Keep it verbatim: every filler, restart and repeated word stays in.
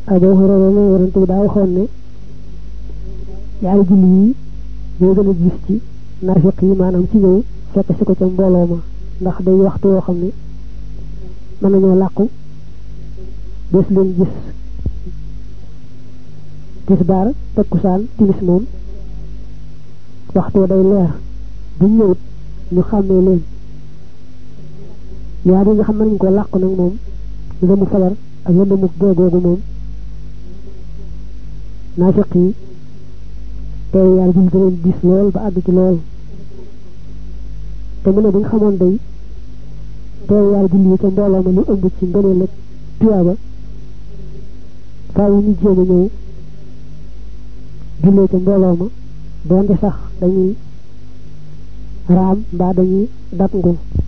Abu Hurayra ne yonent bi daa waxoon ne yaari julli yi ñoo gën a gis ci naafiq yi maanaam ci ñëw fekk si ko ca mbooloo ma ndax day waxtu yoo xam ne mën nañoo làqu des leen gis tisbaar takkusaan timis moom waxtu day leer bu ñëwut ñu xàmmee leen yaa di nga xam nañ ko làqu nag moom lëmu fajar ak lëndëmu géegoogu moom naafiq yi tey yàlla julli leen gis lool ba àgg ci lool te mu ne bu ñu xamoon day tey yàlla julli yi ca mbooloo ma lu ëmb ci ngëneel ak tuyaaba faaw ñu jéem a ñëw jullee ca mbooloo ma doonte sax dañuy raam mbaa dañuy dab ngul